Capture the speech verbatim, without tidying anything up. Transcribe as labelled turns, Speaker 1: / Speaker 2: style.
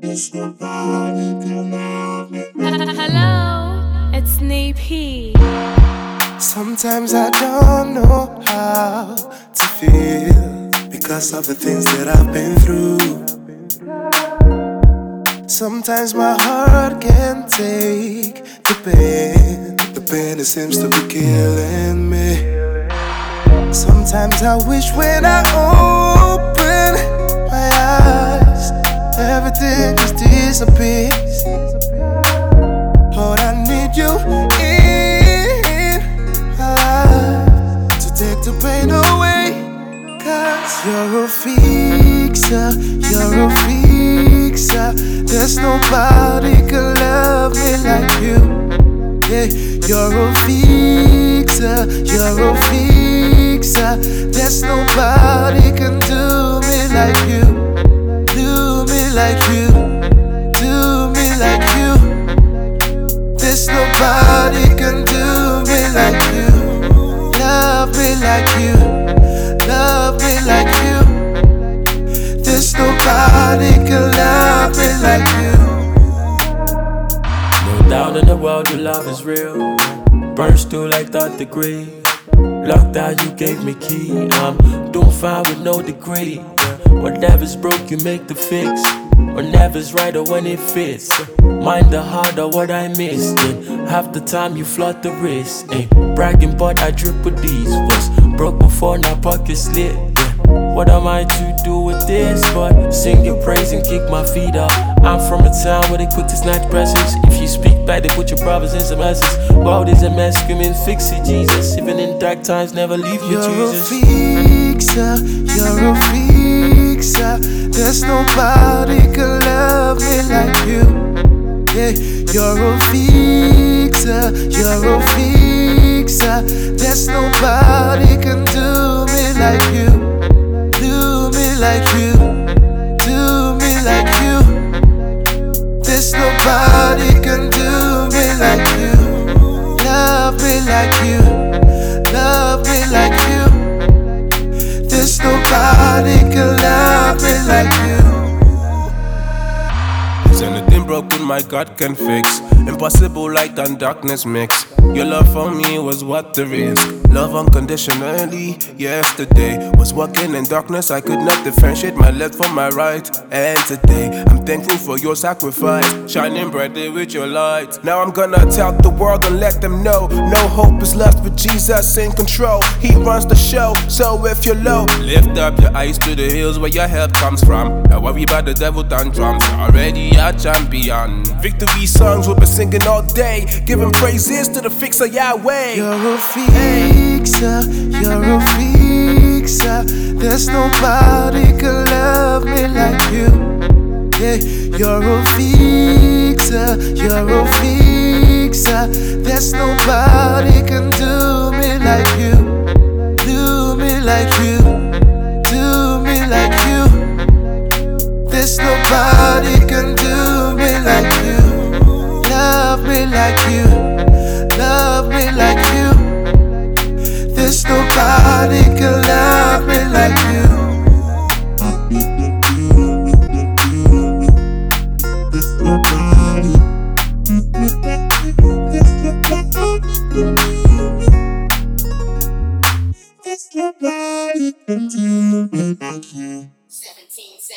Speaker 1: Hello, it's Sneepy.
Speaker 2: Sometimes I don't know how to feel because of the things that I've been through. Sometimes my heart can't take the pain. The pain that seems to be killing me. Sometimes I wish when I open my eyes, everything just disappears. Lord, I need you in my life to take the pain away. Cause you're a fixer, you're a fixer. There's nobody can love me like you. Yeah, you're a fixer, you're a fixer. There's nobody can do me like you. Do me like you, do me like you. There's nobody can do me like you. Love me like you, love me like you. There's nobody can love me like you.
Speaker 3: No doubt in the world your love is real. Burns through like third degree. Locked out, you gave me key. I'm doing fine with no degree. Whatever's broke, you make the fix. Whenever's right or when it fits. Mind the heart of what I missed. Yeah. Half the time you flood the wrist. Ain't bragging, but I drip with these. Was broke before, now pockets lit. Yeah. What am I to do with this? But sing your praise and kick my feet up. I'm from a town where they quick to snatch presents. If you speak back, they put your brothers in some messes. World is a mess, screaming, fix it, Jesus. Even in dark times, never leave me, Jesus.
Speaker 2: You're a fixer, you're a fixer. There's nobody can love me like you. Yeah, you're a fixer, you're a fixer. There's nobody can do me like you. Do me like you, do me like you. There's nobody can do me like you. Love me like you, love me like you. There's nobody can love me like you.
Speaker 4: Is anything broken my God can fix? Impossible light and darkness mix. Your love for me was what there is. Love unconditionally. Yesterday was walking in darkness. I could not differentiate my left from my right. And today I'm thankful for your sacrifice, shining brightly with your light. Now I'm gonna tell the world and let them know no hope is lost with Jesus in control. He runs the show. So if you're low, lift up your eyes to the hills where your help comes from. Don't worry about the devil tantrums. You're already a champion. Victory songs we'll be singing all day, giving praises to the fixer Yahweh.
Speaker 2: You're a fixer, you're a fixer. There's nobody can love me like you. Yeah, you're a fixer, you're a fixer. There's nobody can do me like you. Do me like you, do me like you. There's nobody can do me like you. Love me like you, love me like you. There's nobody can love me like you. There's nobody. There's nobody can do me like you.